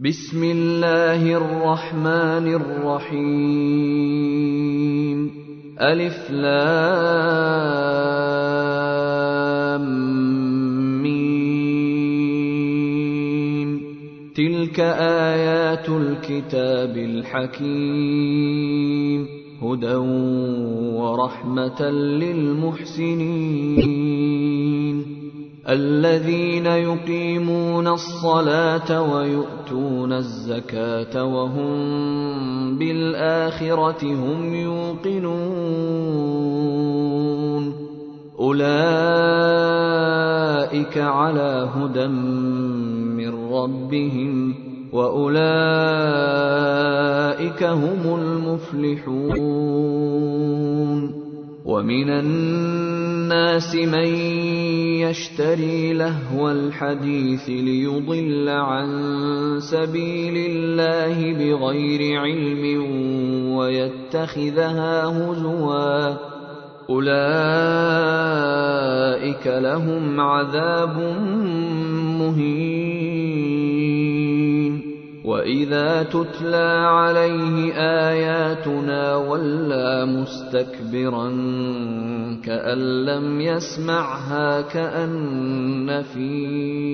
بسم الله الرحمن الرحيم ألف لام ميم تلك آيات الكتاب الحكيم هدى ورحمة للمحسنين الذين يقيمون الصلاة ويؤتون الزكاة وهم بالآخرة هم يوقنون أولئك على هدى من ربهم وأولئك هم المفلحون ومن الناس من يشتري لهو الحديث ليضل عن سبيل الله بغير علم ويتخذها هزوا أولئك لهم عذاب مهين وإذا تتلى عليه آياتنا ولى مستكبرا كأن لم يسمعها كأن في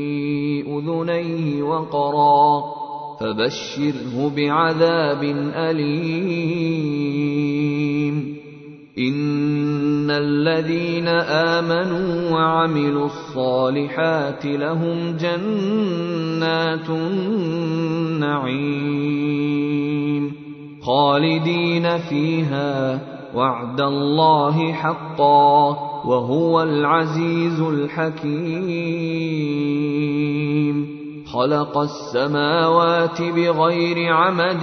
أذنيه وقرا فبشره بعذاب أليم إن الذين آمنوا وعملوا الصالحات لهم جنات النعيم خالدين فيها وعد الله حقا وهو العزيز الحكيم خلق السماوات بغير عمد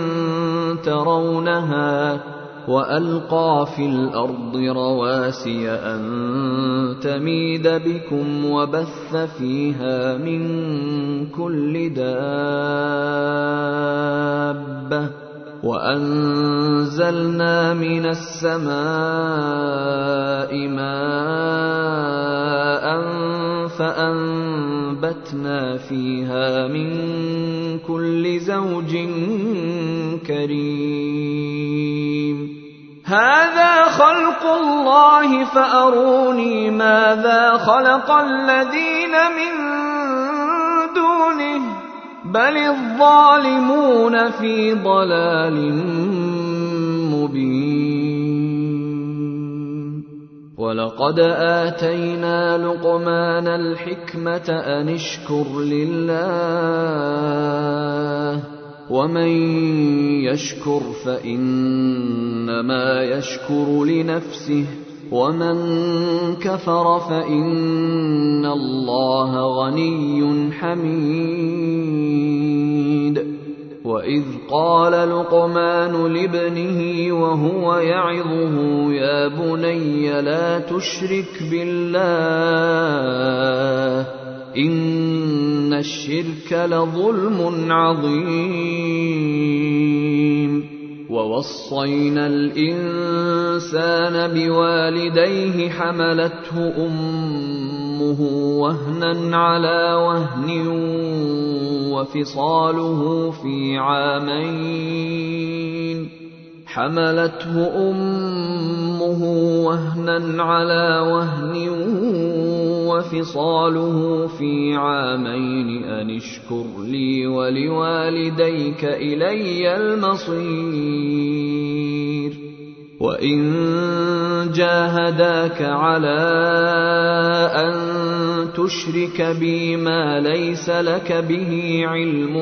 ترونها وألقى في الأرض رواسي أن تميد بكم وبث فيها من كل دابة وأنزلنا من السماء ماء فأنبتنا فيها من كل زوج كريم هذا خلق الله فأروني ماذا خلق الذين من دونه بل الظالمون في ضلال مبين ولقد آتينا لقمان الحكمة أن اشكر لله ومن يشكر فإنما يشكر لنفسه ومن كفر فإن الله غني حميد وإذ قال لقمان لابنه وهو يعظه يا بني لا تشرك بالله إن الشرك لظلم عظيم ووصينا الإنسان بوالديه حملته أمه وهنا على وهن وفصاله في عامين وفصاله في عامين أن اشكر لي ولوالديك إلي المصير وإن جاهداك على أن تشرك بي ما ليس لك به علم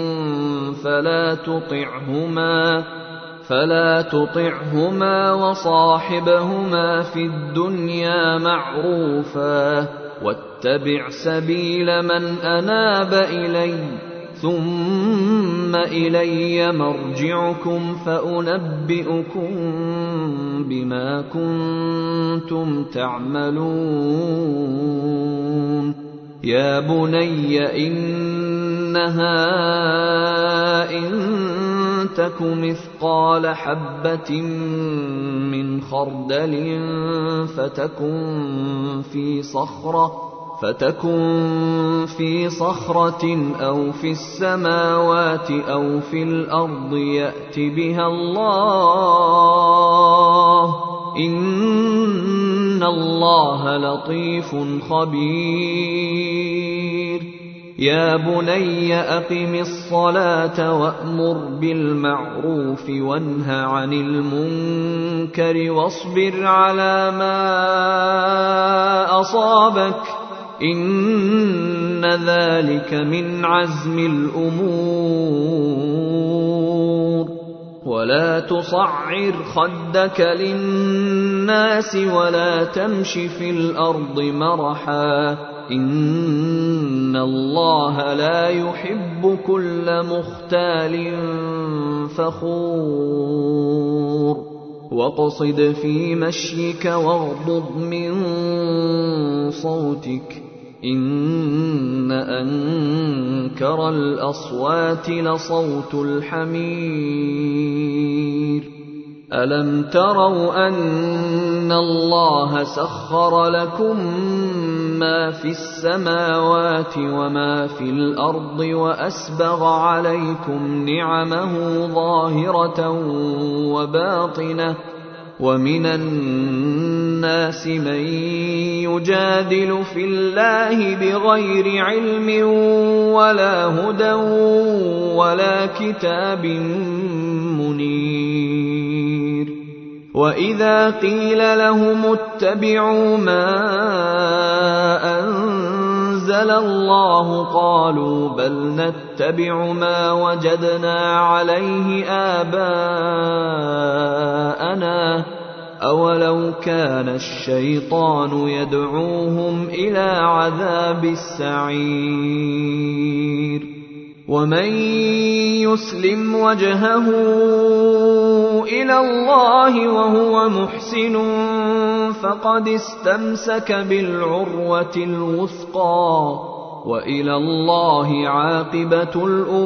فلا تطعهما وصاحبهما في الدنيا معروفا واتبع سبيل من أناب إلي ثم إلي مرجعكم فأنبئكم بما كنتم تعملون يا بني إنها إن تك مثقال حبة من خردل فتكن في صخرة فتكن في صخرة أو في السماوات أو في الأرض يأت بها الله إن الله لطيف خبير يا بني أقم الصلاة وأمر بالمعروف وانه عن المنكر واصبر على ما أصابك إن ذلك من عزم الأمور ولا تصعر خدك للناس ولا تمش في الأرض مرحا إن الله لا يحب كل مختال فخور واقصد في مشيك واغضض من صوتك إن أنكر الأصوات لصوت الحمير ألم تروا أن الله سخر لكم ما في السماوات وما في الأرض وأسبغ عليكم نعمه ظاهرة وباطنة ومن الناس من يجادل في الله بغير علم ولا هدى ولا كتاب منير وإذا قيل لهم اتبعوا ما أنزل الله قالوا بل نتبع ما وجدنا عليه آباءنا أولو كان الشيطان يدعوهم إلى عذاب السعير ومن يسلم وجهه إلى الله وهو محسن فقد استمسك بالعروة الوثقى وإلى الله عاقبة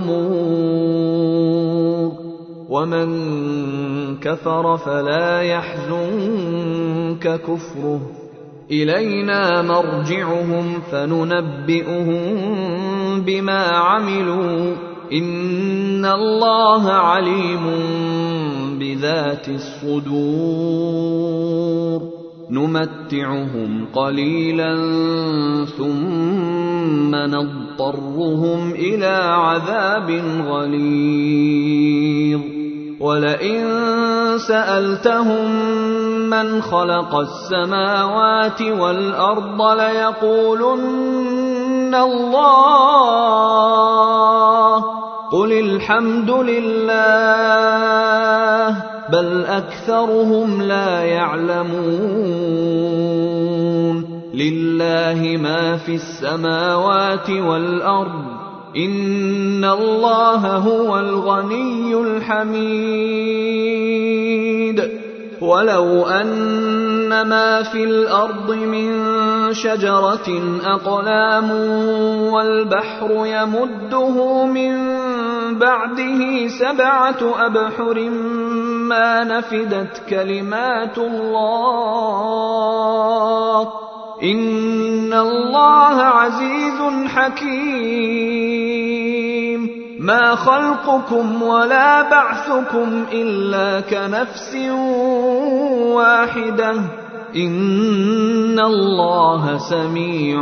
الأمور ومن كفر فلا يحزنك كفره إلينا مرجعهم فننبئهم بما عملوا إن الله عليم بذات الصدور نمتعهم قليلا ثم نضطرهم إلى عذاب غليظ ولئن سألتهم من خلق السماوات والأرض ليقولن الله قل الحمد لله بل أكثرهم لا يعلمون لله ما في السماوات والأرض إن الله هو الغني الحميد ولو أن ما في الأرض من شجرة أقلام والبحر يمده من بعده 7 أبحر ما نفدت كلمات الله إن الله عزيز حكيم ما خلقكم ولا بعثكم إلا كنفس واحدة إن الله سميع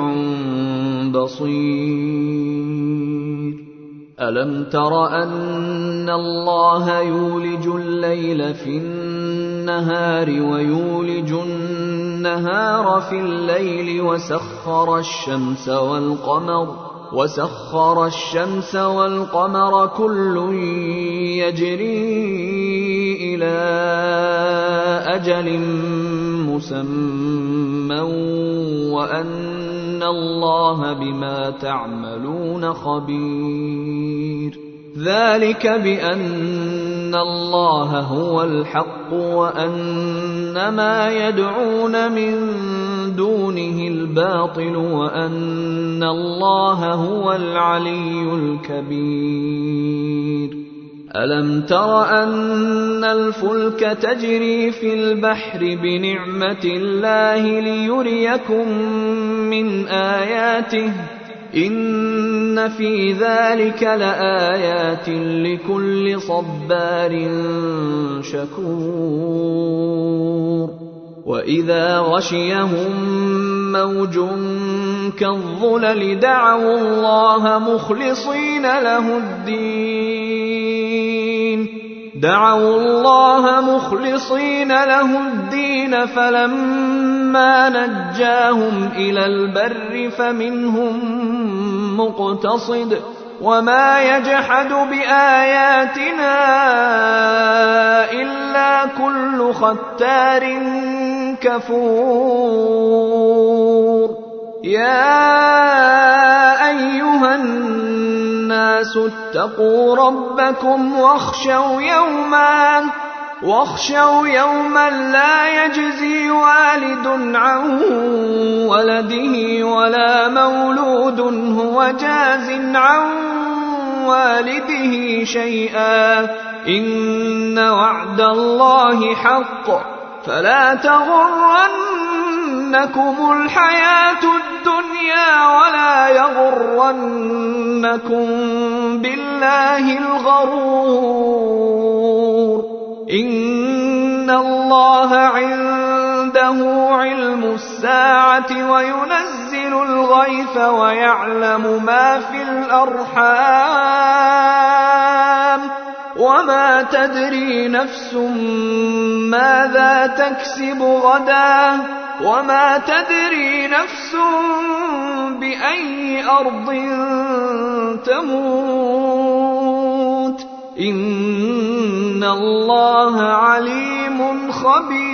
بصير ألم تر أن الله يولج الليل في النهار ويولج النهار في الليل وسخر الشمس والقمر كل يجري إلى أجل مسمى وأن الله بما تعملون خبير ذلك بأن الله هو الحق وأن ما يدعون من دونه الباطل وأن الله هو العلي الكبير ألم تر أن الفلك تجري في البحر بنعمة الله ليريكم من آياته إن في ذلك لآيات لكل صبار شكور وإذا غشيهم موج كالظلل دعوا الله مخلصين له الدين فلما نجاهم إلى البر فمنهم مقتصد وما يجحد بآياتنا إلا كل ختار كفور يا أيها الناس اتقوا ربكم واخشوا يوما لا يجزي والد عن ولده ولا مولود هو جاز عن والده شيئا إن وعد الله حق فلا تغرنكم الحياة الدنيا ولا يغرنكم بالله الغرور إن الله عنده علم الساعة وينزل الغيث ويعلم ما في الأرحام وما تدري نفس ماذا تكسب غدا وما تدري نفس بأي أرض تموت إن الله عليم خبير